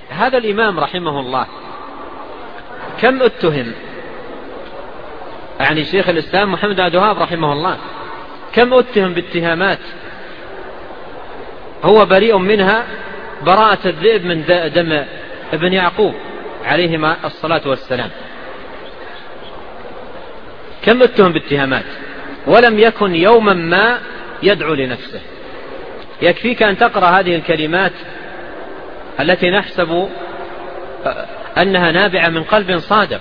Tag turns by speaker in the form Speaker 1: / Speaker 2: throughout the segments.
Speaker 1: هذا الإمام رحمه الله كم اتهم، يعني شيخ الإسلام محمد بن عبد الوهاب رحمه الله كم اتهم باتهامات هو بريء منها براءة الذئب من دم ابن يعقوب عليهما الصلاة والسلام. كم اتهم باتهامات ولم يكن يوما ما يدعو لنفسه. يكفيك أن تقرأ هذه الكلمات التي نحسب أنها نابعة من قلب صادق.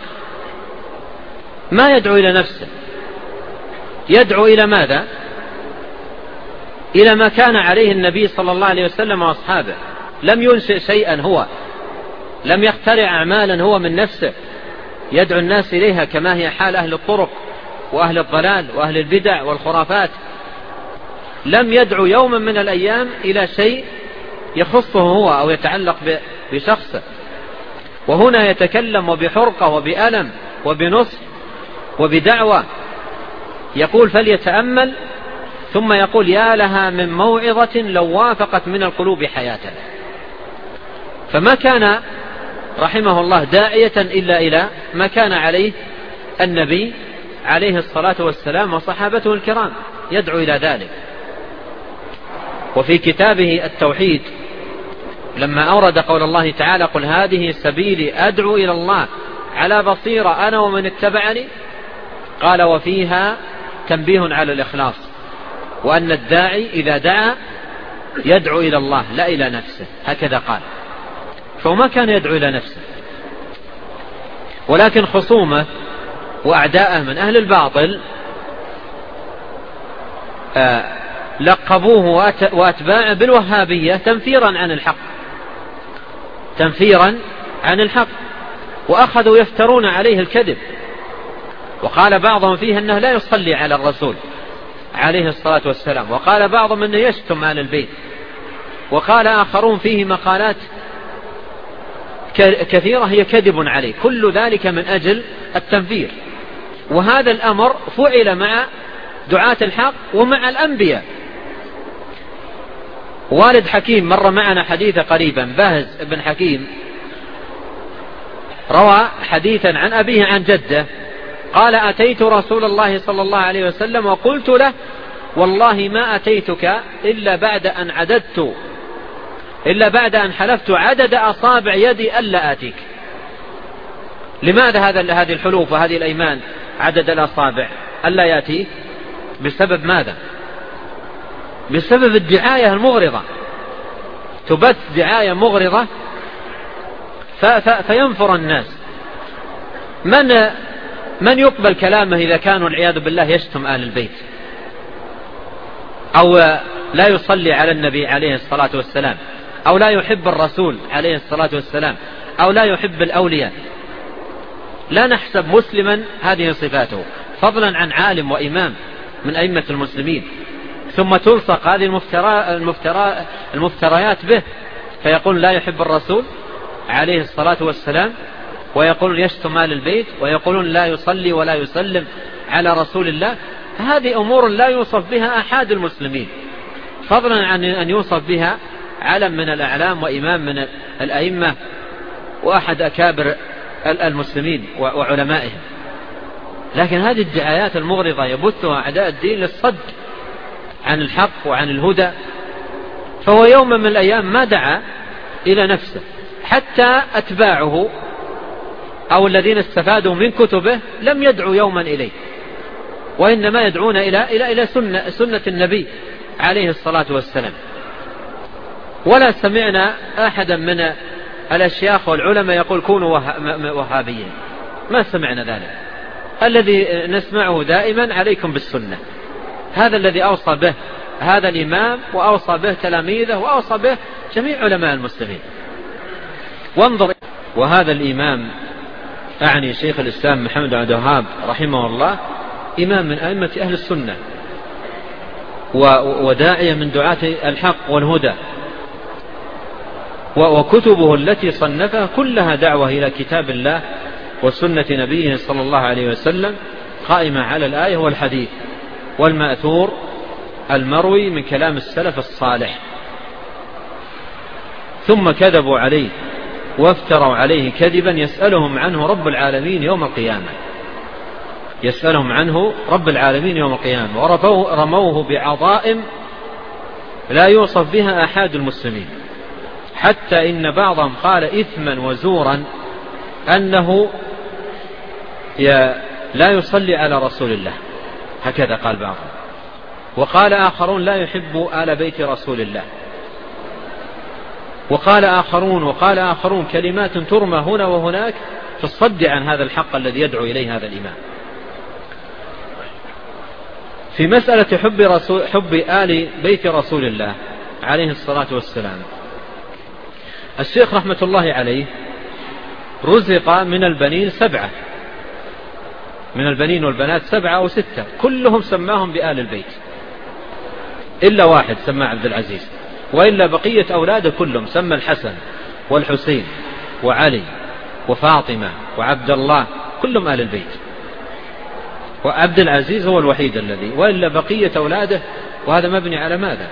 Speaker 1: ما يدعو إلى نفسه، يدعو إلى ماذا؟ إلى ما كان عليه النبي صلى الله عليه وسلم وأصحابه. لم ينشئ شيئا هو، لم يخترع أعمالا هو من نفسه يدعو الناس إليها كما هي حال أهل الطرق وأهل الضلال وأهل البدع والخرافات. لم يدعو يوما من الأيام إلى شيء يخصه هو أو يتعلق بشخصه. وهنا يتكلم وبحرقة وبألم وبنصح وبدعوة. يقول فليتأمل، ثم يقول يا لها من موعظة لو وافقت من القلوب حياة. فما كان رحمه الله داعية إلا إلى ما كان عليه النبي عليه الصلاة والسلام وصحابته الكرام، يدعو إلى ذلك. وفي كتابه التوحيد لما أورد قول الله تعالى قل هذه سبيلي أدعو إلى الله على بصيرة أنا ومن اتبعني، قال وفيها تنبيه على الإخلاص، وأن الداعي إذا دعا يدعو إلى الله لا إلى نفسه، هكذا قال. فما كان يدعو إلى نفسه، ولكن خصومه وأعداءه من أهل الباطل لقبوه وأتباعه بالوهابية تنفيرا عن الحق، تنفيرا عن الحق، وأخذوا يفترون عليه الكذب. وقال بعضهم فيه أنه لا يصلي على الرسول عليه الصلاة والسلام، وقال بعضهم أنه يشتم آل البيت، وقال آخرون فيه مقالات كثيرة هي كذب عليه. كل ذلك من أجل التنفير. وهذا الأمر فعل مع دعاة الحق ومع الأنبياء. والد حكيم مر معنا حديث قريبا، باهز بن حكيم روى حديثا عن أبيه عن جده قال أتيت رسول الله صلى الله عليه وسلم وقلت له والله ما أتيتك إلا بعد أن حلفت عدد أصابع يدي ألا آتيك. لماذا هذه الحلوف وهذه الأيمان عدد الأصابع ألا يأتي؟ بسبب ماذا؟ بسبب الدعاية المغرضة، تبث دعاية مغرضة فينفر الناس. من يقبل كلامه إذا كانوا والعياذ بالله يشتم آل البيت أو لا يصلي على النبي عليه الصلاة والسلام أو لا يحب الرسول عليه الصلاة والسلام أو لا يحب الأولياء؟ لا نحسب مسلما هذه صفاته، فضلا عن عالم وإمام من أئمة المسلمين، ثم تلصق هذه المفتريات به، فيقول لا يحب الرسول عليه الصلاة والسلام، ويقولون يشتم آل البيت، ويقولون لا يصلي ولا يسلم على رسول الله. هذه أمور لا يوصف بها أحد المسلمين، فضلا عن أن يوصف بها علم من الأعلام وإمام من الأئمة وأحد أكابر المسلمين وعلمائهم. لكن هذه الدعايات المغرضة يبثها أعداء الدين للصد عن الحق وعن الهدى. فهو يوم من الأيام ما دعا إلى نفسه، حتى أتباعه أو الذين استفادوا من كتبه لم يدعوا يوما إليه، وإنما يدعون إلى سنة النبي عليه الصلاة والسلام. ولا سمعنا أحدا من الأشياخ والعلماء يقول كونوا وهابيين، ما سمعنا ذلك. الذي نسمعه دائما عليكم بالسنة، هذا الذي أوصى به هذا الإمام وأوصى به تلاميذه وأوصى به جميع علماء المسلمين. وانظر، وهذا الإمام أعني شيخ الإسلام محمد بن عبد الوهاب رحمه الله إمام من أئمة أهل السنة وداعية من دعاة الحق والهدى، وكتبه التي صنفها كلها دعوة إلى كتاب الله وسنة نبيه صلى الله عليه وسلم، قائمة على الآية والحديث والمأثور المروي من كلام السلف الصالح. ثم كذبوا عليه وافتروا عليه كذبا يسألهم عنه رب العالمين يوم القيامة، يسألهم عنه رب العالمين يوم القيامة، ورموه بعظائم لا يوصف بها أحد المسلمين، حتى إن بعضهم قال إثما وزورا أنه لا يصلي على رسول الله، هكذا قال بعضهم. وقال آخرون لا يحب آل بيت رسول الله، وقال آخرون كلمات ترمى هنا وهناك في الصد عن هذا الحق الذي يدعو إليه هذا الإمام. في مسألة حب آل بيت رسول الله عليه الصلاة والسلام، الشيخ رحمة الله عليه رزق من البنين 7، من البنين والبنات 7 أو 6، كلهم سماهم بآل البيت إلا واحد سمى عبد العزيز، وإلا بقية أولاده كلهم سمى الحسن والحسين وعلي وفاطمة وعبد الله، كلهم آل البيت، وعبد العزيز هو الوحيد الذي، وإلا بقية أولاده. وهذا مبني على ماذا؟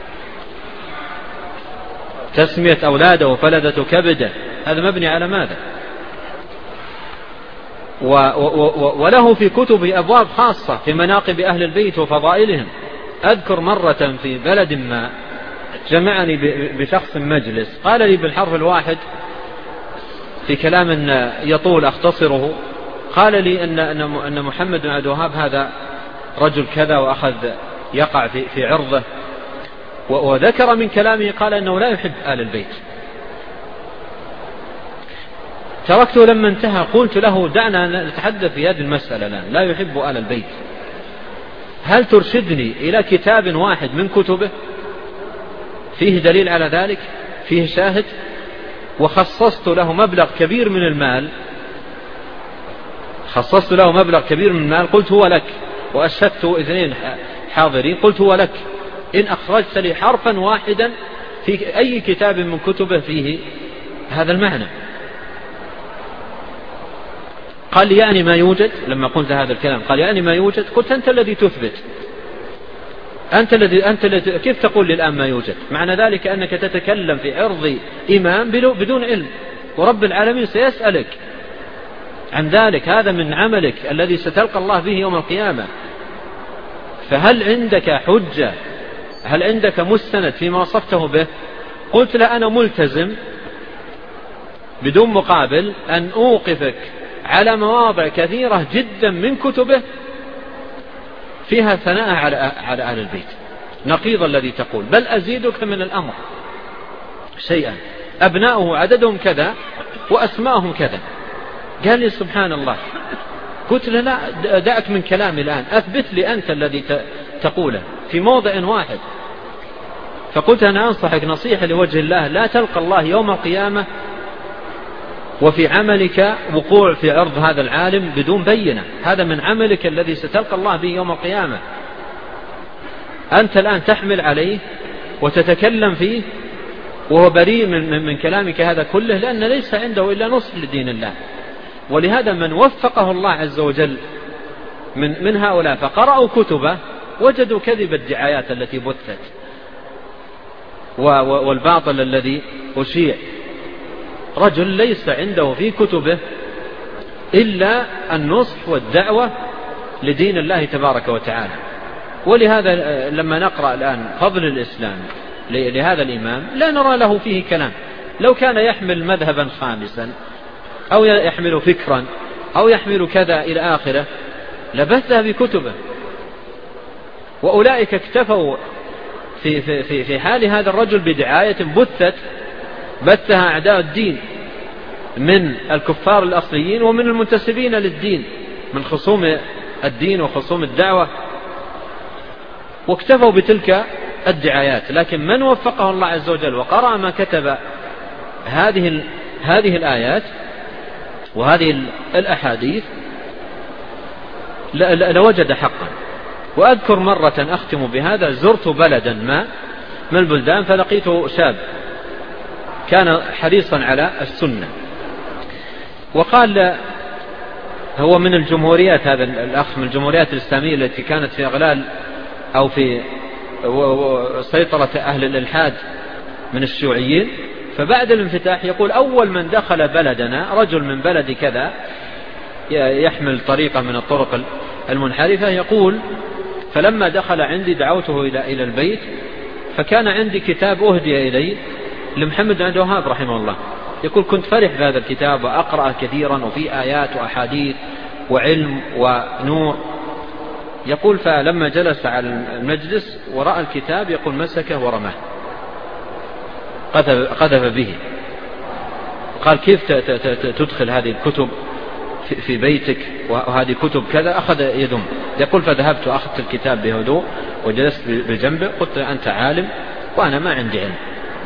Speaker 1: تسمية أولاده وفلدة كبده، هذا مبني على ماذا؟ وله في كتبه أبواب خاصة في مناقب أهل البيت وفضائلهم. أذكر مرة في بلد ما جمعني بشخص مجلس، قال لي بالحرف الواحد في كلام يطول أختصره، قال لي أن محمد بن عبد الوهاب هذا رجل كذا، وأخذ يقع في عرضه، وذكر من كلامه قال أنه لا يحب آل البيت. تركته لما انتهى، قلت له دعنا نتحدث في هذه المسألة الآن، لا يحب آل البيت، هل ترشدني إلى كتاب واحد من كتبه فيه دليل على ذلك، فيه شاهد؟ وخصصت له مبلغ كبير من المال، قلت هو لك، وأشهدت 2 حاضرين، قلت هو لك إن أخرجت لي حرفا واحدا في أي كتاب من كتبه فيه هذا المعنى. قال لي يعني ما يوجد. لما قلت هذا الكلام قال يعني ما يوجد. قلت أنت الذي تثبت، أنت الذي كيف تقول لي الآن ما يوجد؟ معنى ذلك أنك تتكلم في عرض إمام بدون علم، ورب العالمين سيسألك عن ذلك، هذا من عملك الذي ستلقى الله به يوم القيامة. فهل عندك حجة؟ هل عندك مستند فيما وصفته به؟ قلت لا، أنا ملتزم بدون مقابل أن أوقفك على مواضع كثيرة جدا من كتبه فيها ثناء على أهل البيت، نقيض الذي تقول، بل أزيدك من الأمر شيئا، أبناؤه عددهم كذا وأسماءهم كذا. قال لي سبحان الله. قلت له لا، دعك من كلامي الآن، أثبت لي أنت الذي تقوله في موضع واحد. فقلت أنا أنصحك نصيحة لوجه الله، لا تلقى الله يوم القيامة وفي عملك وقوع في عرض هذا العالم بدون بينة، هذا من عملك الذي ستلقى الله به يوم القيامة. أنت الآن تحمل عليه وتتكلم فيه وهو بريء من كلامك هذا كله، لأن ليس عنده إلا نصح لدين الله. ولهذا من وفقه الله عز وجل من هؤلاء فقرأوا كتبه وجدوا كذب الدعايات التي بثت والباطل الذي أشيع. رجل ليس عنده في كتبه إلا النصح والدعوة لدين الله تبارك وتعالى. ولهذا لما نقرأ الآن فضل الإسلام لهذا الإمام لا نرى له فيه كلام. لو كان يحمل مذهبا خامسا أو يحمل فكرا أو يحمل كذا إلى آخره لبثها بكتبه. وأولئك اكتفوا في حال هذا الرجل بدعاية بثها أعداء الدين من الكفار الأصليين ومن المنتسبين للدين من خصوم الدين وخصوم الدعوة، واكتفوا بتلك الدعايات. لكن من وفقه الله عز وجل وقرأ ما كتب هذه الآيات وهذه الأحاديث لوجد حقا. وأذكر مرة أختم بهذا، زرت بلدا ما من البلدان فلقيت شاب كان حريصا على السنة، وقال هو من الجمهوريات، هذا الأخ من الجمهوريات الإسلامية التي كانت في إغلال أو في سيطرة أهل الإلحاد من الشيوعيين، فبعد الانفتاح يقول أول من دخل بلدنا رجل من بلد كذا يحمل طريقة من الطرق المنحرفة، يقول فلما دخل عندي دعوته إلى البيت، فكان عندي كتاب أهدي إلي لمحمد بن عبد الوهاب رحمه الله. يقول كنت فرح بهذا الكتاب وأقرأ كثيرا وفي آيات وأحاديث وعلم ونور. يقول فلما جلس على المجلس ورأى الكتاب يقول مسكه ورماه، قذف به. قال كيف تدخل هذه الكتب في بيتك وهذه كتب كذا؟ أخذ يدم. يقول فذهبت وأخذت الكتاب بهدوء وجلست بجنبه، قلت أنت عالم وأنا ما عندي علم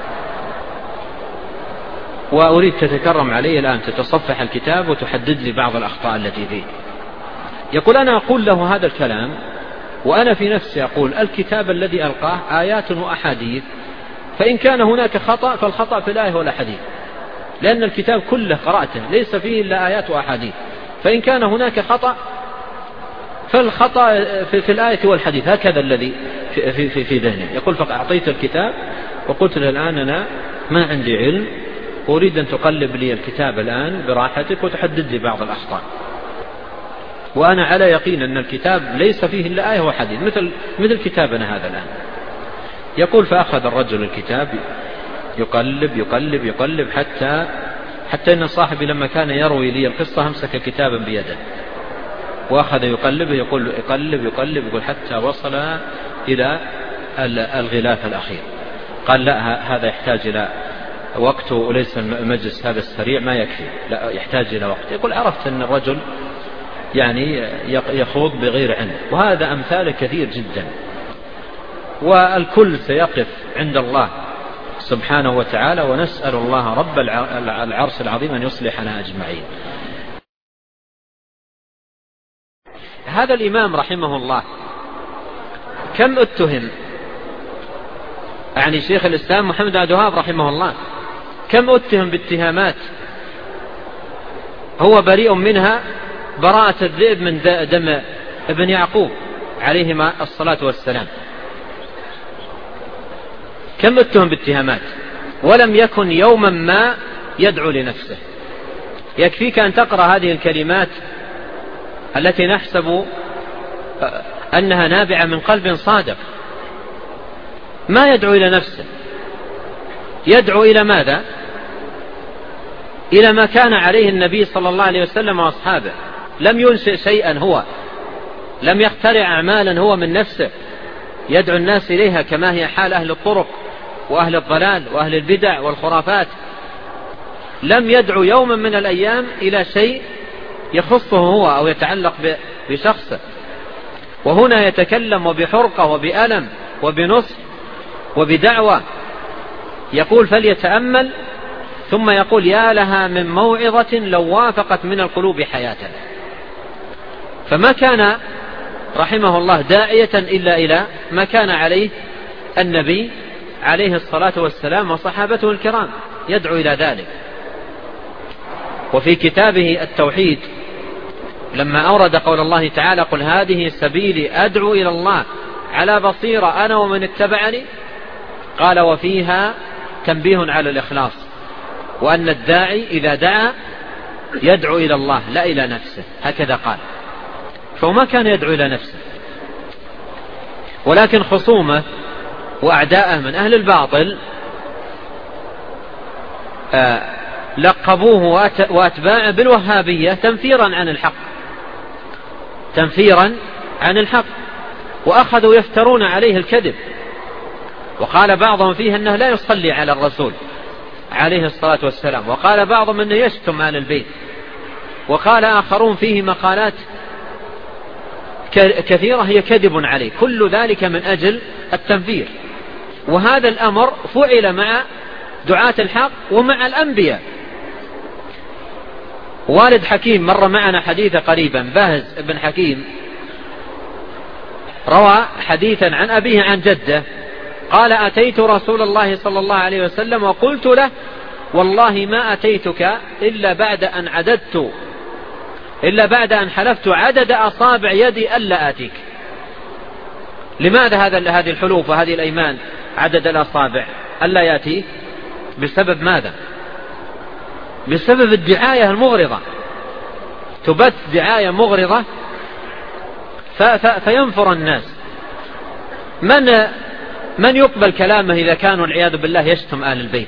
Speaker 1: وأريد تتكرم علي الآن، تتصفح الكتاب وتحدد لي بعض الأخطاء التي فيه. يقول أنا أقول له هذا الكلام وأنا في نفسي أقول الكتاب الذي ألقاه آيات وأحاديث، فإن كان هناك خطأ فالخطأ في الآية والأحاديث، لأن الكتاب كله قرأته ليس فيه إلا آيات وأحاديث، فإن كان هناك خطأ فالخطأ في الآية والحديث. هكذا الذي في ذهني. يقول فأعطيت الكتاب وقلت له الآن أنا ما عندي علم، أريد أن تقلب لي الكتاب الآن براحتك وتحدد لي بعض الأخطاء، وأنا على يقين أن الكتاب ليس فيه إلا آية وحديث مثل كتابنا هذا الآن. يقول فأخذ الرجل الكتاب يقلب يقلب يقلب حتى إن صاحبي لما كان يروي لي القصة همسك كتابا بيده وأخذ يقلبه، يقول يقلب يقلب يقول حتى وصل إلى الغلاف الأخير. قال لا هذا يحتاج إلى وقت وليس المجلس هذا السريع ما يكفي، لا يحتاج إلى وقت. يقول عرفت أن الرجل يعني يخوض بغير علم. وهذا أمثال كثير جدا، والكل سيقف عند الله سبحانه وتعالى، ونسأل الله رب العرش العظيم أن يصلحنا أجمعين. هذا الإمام رحمه الله كم اتهم، يعني شيخ الإسلام محمد بن عبد الوهاب رحمه الله كم اتهم باتهامات هو بريء منها براءة الذئب من دم ابن يعقوب عليهما الصلاة والسلام. كم اتهم باتهامات ولم يكن يوما ما يدعو لنفسه. يكفيك أن تقرأ هذه الكلمات التي نحسب أنها نابعة من قلب صادق. ما يدعو إلى نفسه، يدعو إلى ماذا؟ إلى ما كان عليه النبي صلى الله عليه وسلم وأصحابه. لم ينشئ شيئا هو، لم يخترع أعمالا هو من نفسه يدعو الناس إليها كما هي حال أهل الطرق وأهل الضلال وأهل البدع والخرافات. لم يدعو يوما من الأيام إلى شيء يخصه هو أو يتعلق بشخصه. وهنا يتكلم وبحرقة وبألم وبنصح وبدعوة. يقول فليتأمل، ثم يقول يا لها من موعظة لو وافقت من القلوب حياتنا. فما كان رحمه الله داعية إلا إلى ما كان عليه النبي عليه الصلاة والسلام وصحابته الكرام، يدعو إلى ذلك. وفي كتابه التوحيد لما أورد قول الله تعالى قل هذه سبيلي أدعو إلى الله على بصيرة أنا ومن اتبعني، قال وفيها تنبيه على الإخلاص، وأن الداعي إذا دعا يدعو إلى الله لا إلى نفسه، هكذا قال. فما كان يدعو إلى نفسه، ولكن خصومه وأعداءه من أهل الباطل لقبوه وأتباعه بالوهابية تنفيرا عن الحق، تنفيرا عن الحق، وأخذوا يفترون عليه الكذب. وقال بعضهم فيه أنه لا يصلي على الرسول عليه الصلاة والسلام، وقال بعضهم أنه يشتم آل البيت، وقال آخرون فيه مقالات كثيرة هي كذب عليه. كل ذلك من أجل التنفير. وهذا الأمر فعل مع دعاة الحق ومع الأنبياء. والد حكيم مر معنا حديث قريبا، باهز بن حكيم روى حديثا عن أبيه عن جده قال أتيت رسول الله صلى الله عليه وسلم وقلت له والله ما أتيتك إلا بعد أن حلفت عدد أصابع يدي ألا آتيك. لماذا هذه الحلوف وهذه الأيمان عدد الأصابع ألا يأتي؟ بسبب ماذا؟ بسبب الدعاية المغرضة، تبث دعاية مغرضة فينفر الناس. من يقبل كلامه إذا كانوا والعياذ بالله يشتم آل البيت،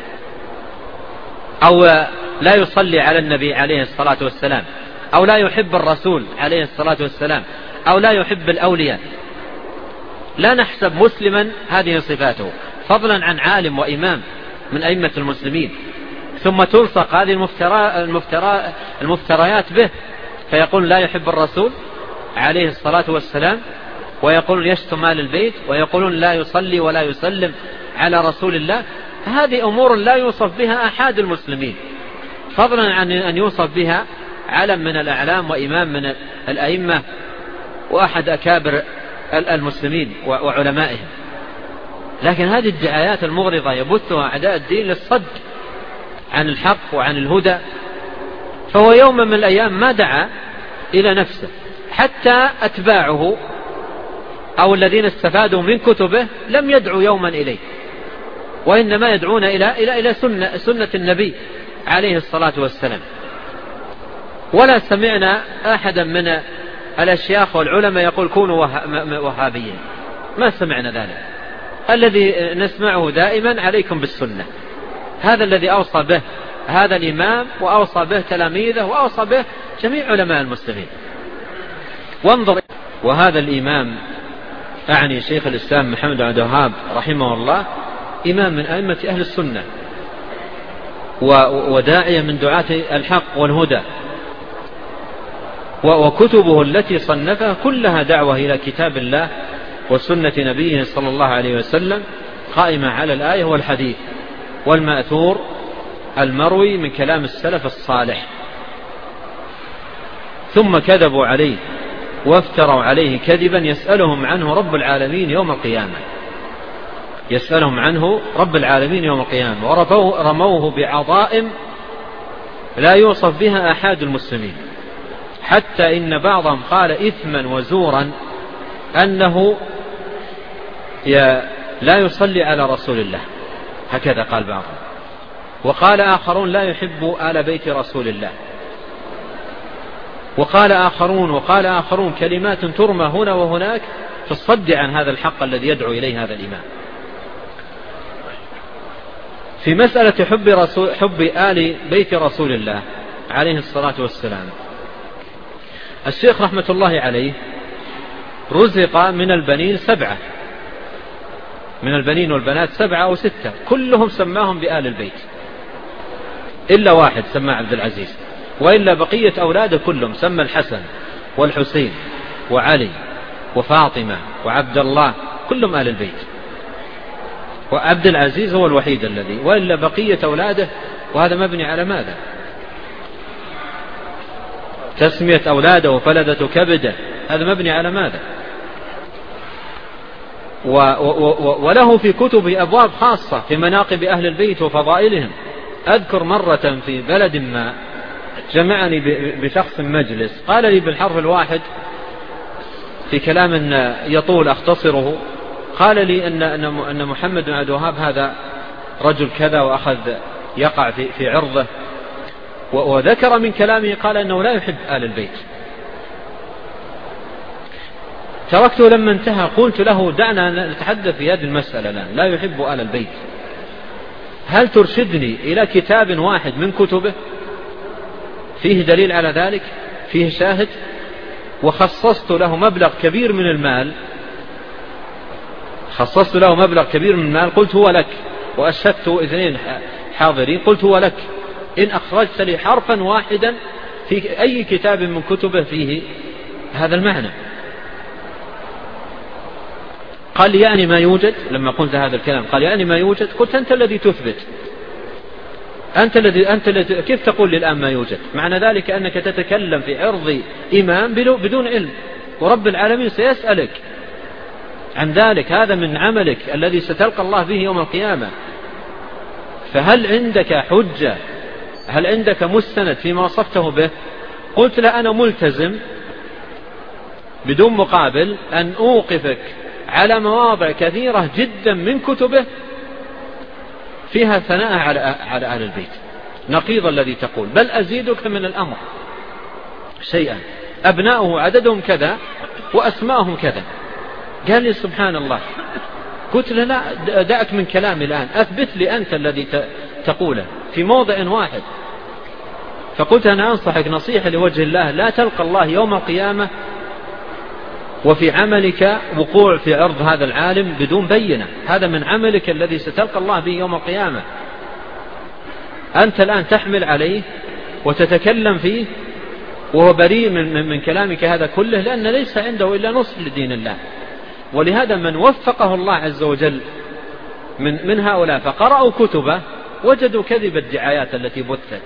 Speaker 1: أو لا يصلي على النبي عليه الصلاة والسلام، أو لا يحب الرسول عليه الصلاة والسلام، أو لا يحب الأولياء؟ لا نحسب مسلما هذه صفاته، فضلا عن عالم وإمام من أئمة المسلمين، ثم تلصق هذه المفتريات به، فيقول لا يحب الرسول عليه الصلاة والسلام، ويقول يشتم آل البيت، ويقولون لا يصلي ولا يسلم على رسول الله. هذه أمور لا يوصف بها أحد المسلمين، فضلا عن أن يوصف بها علم من الأعلام وإمام من الأئمة وأحد أكابر المسلمين وعلمائهم. لكن هذه الدعايات المغرضة يبثها أعداء الدين للصد عن الحق وعن الهدى. فهو يوم من الأيام ما دعا إلى نفسه، حتى أتباعه أو الذين استفادوا من كتبه لم يدعوا يوما إليه، وإنما يدعون إلى سنة النبي عليه الصلاة والسلام. ولا سمعنا أحدا من الأشياخ والعلماء يقول كونوا وهابيين، ما سمعنا ذلك. الذي نسمعه دائما عليكم بالسنة، هذا الذي أوصى به هذا الإمام، وأوصى به تلاميذه، وأوصى به جميع علماء المسلمين. وانظر، وهذا الإمام أعني شيخ الإسلام محمد بن عبد الوهاب رحمه الله، إمام من أئمة أهل السنة وداعية من دعاة الحق والهدى، وكتبه التي صنفها كلها دعوة إلى كتاب الله وسنة نبيه صلى الله عليه وسلم، قائمة على الآية والحديث والمأثور المروي من كلام السلف الصالح. ثم كذبوا عليه وافتروا عليه كذبا يسألهم عنه رب العالمين يوم القيامة، يسألهم عنه رب العالمين يوم القيامة، ورموه بعظائم لا يوصف بها أحد المسلمين، حتى إن بعضهم قال إثما وزورا أنه لا يصلي على رسول الله، هكذا قال بعضهم. وقال آخرون لا يحب آل بيت رسول الله، وقال آخرون كلمات ترمى هنا وهناك في الصد عن هذا الحق الذي يدعو إليه هذا الإمام. في مسألة حب آل بيت رسول الله عليه الصلاة والسلام، الشيخ رحمة الله عليه رزق من البنين 7، من البنين والبنات 7 أو 6، كلهم سماهم بآل البيت إلا واحد سماه عبد العزيز، وإلا بقية أولاده كلهم سمى الحسن والحسين وعلي وفاطمة وعبد الله، كلهم آل البيت، وعبد العزيز هو الوحيد الذي، وإلا بقية أولاده. وهذا مبني على ماذا؟ تسمية أولاده وفلدة كبده، هذا مبني على ماذا؟ وله في كتبه أبواب خاصة في مناقب أهل البيت وفضائلهم. أذكر مرة في بلد ما جمعني بشخص مجلس، قال لي بالحرف الواحد في كلام يطول أختصره، قال لي أن محمد بن عبد الوهاب هذا رجل كذا، وأخذ يقع في عرضه، وذكر من كلامه قال أنه لا يحب آل البيت. تركته لما انتهى، قلت له دعنا نتحدث في هذه المسألة الآن، لا يحب آل البيت، هل ترشدني إلى كتاب واحد من كتبه فيه دليل على ذلك، فيه شاهد؟ وخصصت له مبلغ كبير من المال، قلت هو لك، وأشهدت 2 حاضرين، قلت هو لك إن أخرجت لي حرفا واحدا في أي كتاب من كتبه فيه هذا المعنى. قال لي يعني ما يوجد. لما قلت هذا الكلام قال يعني ما يوجد. قلت أنت الذي تثبت، أنت الذي كيف تقول لي الآن ما يوجد؟ معنى ذلك أنك تتكلم في عرض إمام بدون علم، ورب العالمين سيسألك عن ذلك، هذا من عملك الذي ستلقى الله به يوم القيامة. فهل عندك حجة؟ هل عندك مستند فيما وصفته به؟ قلت لا، أنا ملتزم بدون مقابل أن أوقفك على مواضع كثيرة جدا من كتبه فيها ثناء على أهل البيت، نقيض الذي تقول بل أزيدك من الأمر شيئا، أبناؤه عددهم كذا وأسماءهم كذا. قال لي سبحان الله. قلت له لا، دعك من كلامي الآن، أثبت لي أنت الذي تقوله في موضع واحد. فقلت أنا أنصحك نصيحة لوجه الله، لا تلقى الله يوم القيامة وفي عملك وقوع في عرض هذا العالم بدون بينة، هذا من عملك الذي ستلقى الله به يوم القيامة. أنت الآن تحمل عليه وتتكلم فيه وهو بريء من كلامك هذا كله، لأن ليس عنده إلا نصح لدين الله. ولهذا من وفقه الله عز وجل من هؤلاء فقرأوا كتبه وجدوا كذب الدعايات التي بثت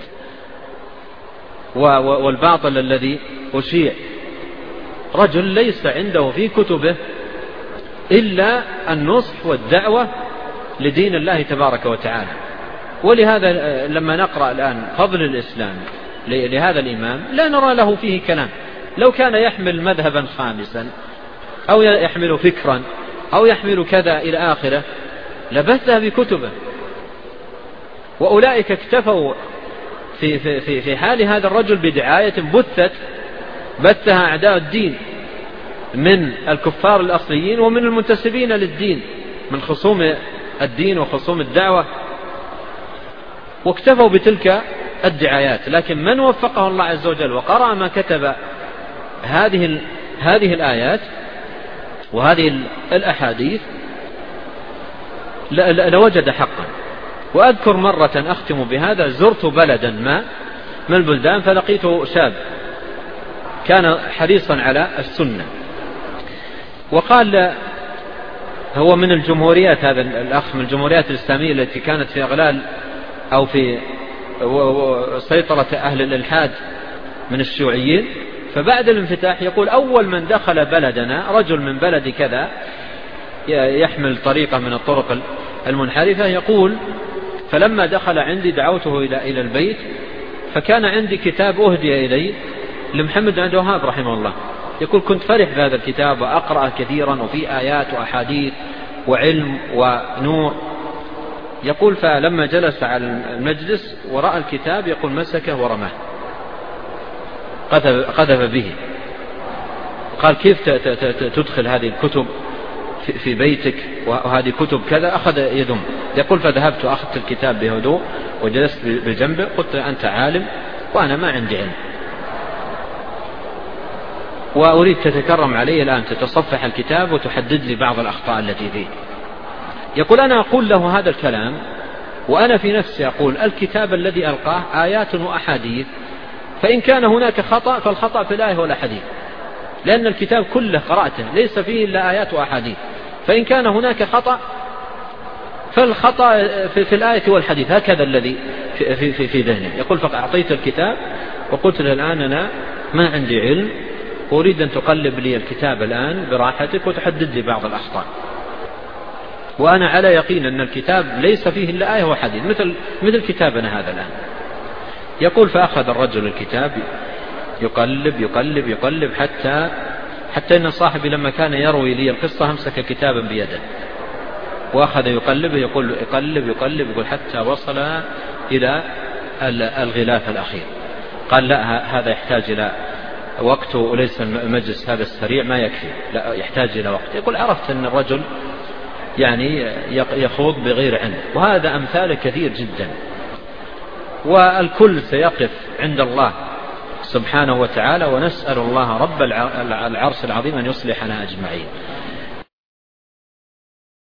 Speaker 1: والباطل الذي أشيع. رجل ليس عنده في كتبه إلا النصح والدعوة لدين الله تبارك وتعالى. ولهذا لما نقرأ الآن فضل الإسلام لهذا الإمام لا نرى له فيه كلام. لو كان يحمل مذهبا خامسا أو يحمل فكرا أو يحمل كذا إلى آخره لبثها بكتبه. وأولئك اكتفوا في حال هذا الرجل بدعاية بثها أعداء الدين من الكفار الأصليين ومن المنتسبين للدين من خصوم الدين وخصوم الدعوة، واكتفوا بتلك الدعايات. لكن من وفقه الله عز وجل وقرأ ما كتب هذه الآيات وهذه الأحاديث لوجد حقا. وأذكر مرة أختم بهذا، زرت بلدا ما من البلدان فلقيت شاب كان حريصا على السنة، وقال هو من الجمهوريات، هذا الأخ من الجمهوريات الإسلامية التي كانت في إغلال أو في سيطرة أهل الإلحاد من الشيوعيين. فبعد الانفتاح يقول أول من دخل بلدنا رجل من بلد كذا يحمل طريقة من الطرق المنحرفة، يقول فلما دخل عندي دعوته إلى البيت، فكان عندي كتاب أهدي إلي لمحمد بن عبد الوهاب رحمه الله. يقول كنت فرح بهذا الكتاب وأقرأ كثيرا وفي آيات وأحاديث وعلم ونور. يقول فلما جلس على المجلس ورأى الكتاب يقول مسكه ورماه، قذف به. قال كيف تدخل هذه الكتب في بيتك وهذه كتب كذا؟ أخذ يدم. يقول فذهبت وأخذت الكتاب بهدوء وجلست بجنبه، قلت أنت عالم وأنا ما عندي علم وأريد تتكرم علي الآن، تتصفح الكتاب وتحدد لي بعض الأخطاء التي فيه. يقول أنا أقول له هذا الكلام وأنا في نفسي أقول الكتاب الذي ألقاه آيات وأحاديث، فإن كان هناك خطأ فالخطأ في الآية والأحاديث، لأن الكتاب كله قرأته ليس فيه إلا آيات وأحاديث، فإن كان هناك خطأ فالخطأ في الآية والحديث. هكذا الذي في ذهني. يقول فأعطيت الكتاب وقلت له الآن أنا ما عندي علم، أريد أن تقلب لي الكتاب الآن براحتك وتحدد لي بعض الأخطاء، وأنا على يقين أن الكتاب ليس فيه إلا آية وحديث مثل كتابنا هذا الآن. يقول فأخذ الرجل الكتاب يقلب حتى إن صاحبي لما كان يروي لي القصة همسك كتابا بيده وأخذ يقلبه، يقول يقول حتى وصل إلى الغلاف الأخير. قال لا، هذا يحتاج إلى وقت وليس المجلس هذا السريع ما يكفي، لا يحتاج إلى وقت. يقول عرفت أن الرجل يعني يخوض بغير علم. وهذا أمثال كثير جدا، والكل سيقف عند الله سبحانه وتعالى، ونسأل الله رب العرش العظيم أن يصلحنا أجمعين.